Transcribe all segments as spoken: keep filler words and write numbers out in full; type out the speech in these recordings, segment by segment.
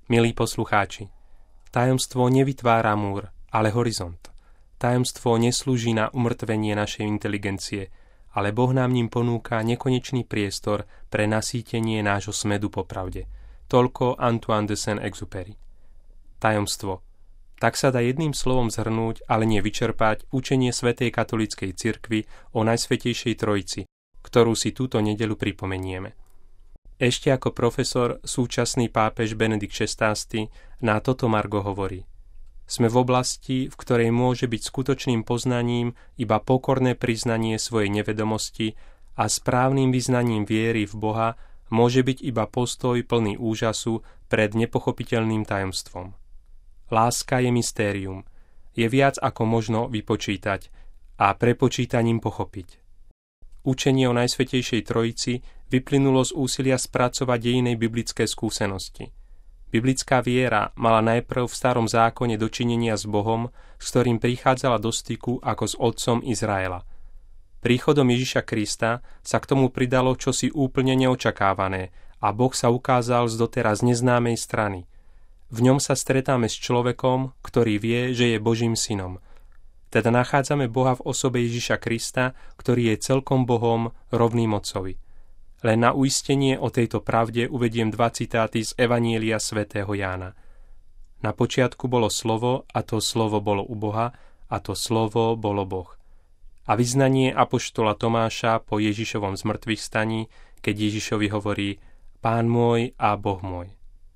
Milí poslucháči, tajomstvo nevytvára múr, ale horizont. Tajomstvo neslúži na umrtvenie našej inteligencie, ale Boh nám ním ponúka nekonečný priestor pre nasýtenie nášho smedu po pravde. Toľko Antoine de Saint-Exupéry. Tajomstvo. Tak sa dá jedným slovom zhrnúť, ale nie vyčerpať, učenie Svätej katolíckej cirkvi o Najsvätejšej Trojici, ktorú si túto nedeľu pripomenieme. Ešte ako profesor súčasný pápež Benedikt šestnásty na toto margo hovorí: Sme v oblasti, v ktorej môže byť skutočným poznaním iba pokorné priznanie svojej nevedomosti a správnym vyznaním viery v Boha môže byť iba postoj plný úžasu pred nepochopiteľným tajomstvom. Láska je mystérium, je viac ako možno vypočítať a prepočítaním pochopiť. Učenie o Najsvätejšej Trojici vyplynulo z úsilia spracovať dejinej biblické skúsenosti. Biblická viera mala najprv v starom zákone dočinenia s Bohom, s ktorým prichádzala do styku ako s otcom Izraela. Príchodom Ježiša Krista sa k tomu pridalo čosi úplne neočakávané a Boh sa ukázal z doteraz neznámej strany. V ňom sa stretáme s človekom, ktorý vie, že je Božím synom. Teda nachádzame Boha v osobe Ježiša Krista, ktorý je celkom Bohom, rovným Otcovi. Len na uistenie o tejto pravde uvediem dva citáty z Evanielia svätého Jána. Na počiatku bolo slovo, a to slovo bolo u Boha, a to slovo bolo Boh. A vyznanie apoštola Tomáša po Ježišovom zmŕtvychvstaní, keď Ježišovi hovorí: Pán môj a Boh môj.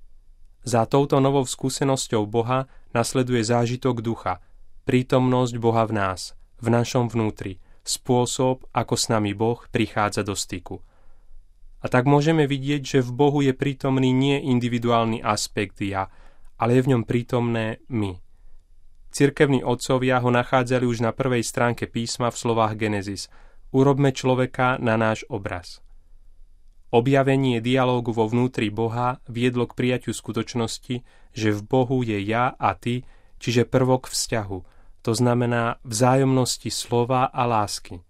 Za touto novou skúsenosťou Boha nasleduje zážitok ducha, prítomnosť Boha v nás, v našom vnútri, spôsob, ako s nami Boh prichádza do styku. A tak môžeme vidieť, že v Bohu je prítomný nie individuálny aspekt ja, ale je v ňom prítomné my. Cirkevní otcovia ho nachádzali už na prvej stránke písma v slovách Genesis: Urobme človeka na náš obraz. Objavenie dialógu vo vnútri Boha viedlo k prijatiu skutočnosti, že v Bohu je ja a ty, čiže prvok vzťahu, to znamená vzájomnosti slova a lásky.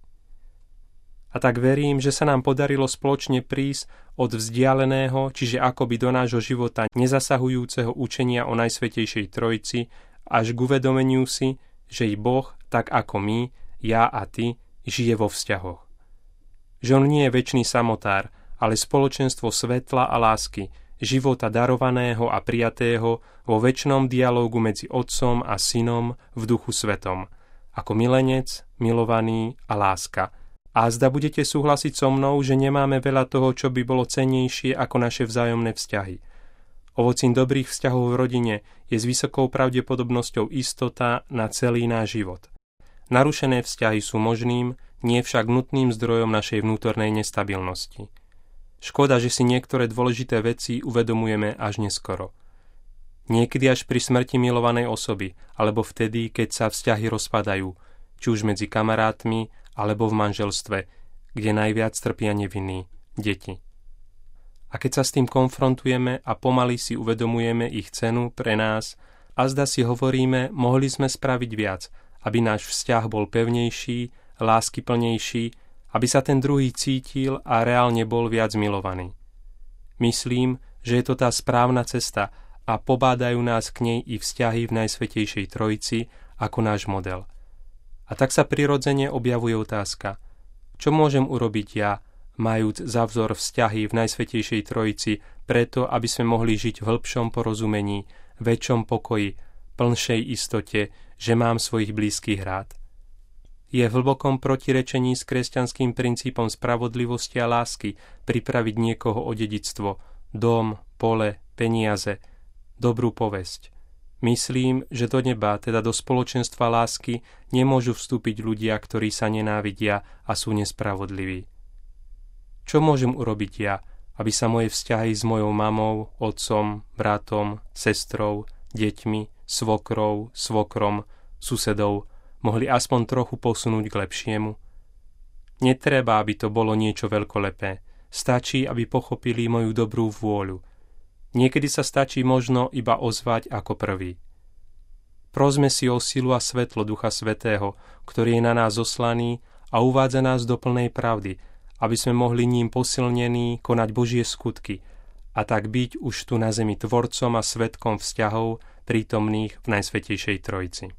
A tak verím, že sa nám podarilo spoločne prísť od vzdialeného, čiže akoby do nášho života nezasahujúceho učenia o Najsvätejšej Trojici, až k uvedomeniu si, že i Boh, tak ako my, ja a ty, žije vo vzťahoch. Že on nie je večný samotár, ale spoločenstvo svetla a lásky, života darovaného a prijatého vo večnom dialógu medzi Otcom a Synom v Duchu Svetom, ako milenec, milovaný a láska. A zda budete súhlasiť so mnou, že nemáme veľa toho, čo by bolo cennejšie ako naše vzájomné vzťahy. Ovocím dobrých vzťahov v rodine je s vysokou pravdepodobnosťou istota na celý náš život. Narušené vzťahy sú možným, nie však nutným zdrojom našej vnútornej nestabilnosti. Škoda, že si niektoré dôležité veci uvedomujeme až neskoro. Niekedy až pri smrti milovanej osoby, alebo vtedy, keď sa vzťahy rozpadajú, či už medzi kamarátmi, alebo v manželstve, kde najviac trpia nevinní, deti. A keď sa s tým konfrontujeme a pomaly si uvedomujeme ich cenu pre nás, a zda si hovoríme, mohli sme spraviť viac, aby náš vzťah bol pevnejší, láskyplnejší, aby sa ten druhý cítil a reálne bol viac milovaný. Myslím, že je to tá správna cesta a pobádajú nás k nej i vzťahy v Najsvätejšej Trojici ako náš model. A tak sa prirodzene objavuje otázka: čo môžem urobiť ja, majúc za vzor vzťahy v Najsvätejšej Trojici, preto, aby sme mohli žiť v hĺbšom porozumení, väčšom pokoji, plnšej istote, že mám svojich blízkych rád. Je v hlbokom protirečení s kresťanským princípom spravodlivosti a lásky pripraviť niekoho o dedičstvo, dom, pole, peniaze, dobrú povesť. Myslím, že do neba, teda do spoločenstva lásky, nemôžu vstúpiť ľudia, ktorí sa nenávidia a sú nespravodliví. Čo môžem urobiť ja, aby sa moje vzťahy s mojou mamou, otcom, bratom, sestrou, deťmi, svokrou, svokrom, susedou mohli aspoň trochu posunúť k lepšiemu? Netreba, aby to bolo niečo veľkolepé. Stačí, aby pochopili moju dobrú vôľu. Niekedy sa stačí možno iba ozvať ako prvý. Prosme si o silu a svetlo Ducha Svätého, ktorý je na nás zoslaný a uvádza nás do plnej pravdy, aby sme mohli ním posilnení konať Božie skutky a tak byť už tu na zemi tvorcom a svedkom vzťahov prítomných v Najsvätejšej Trojici.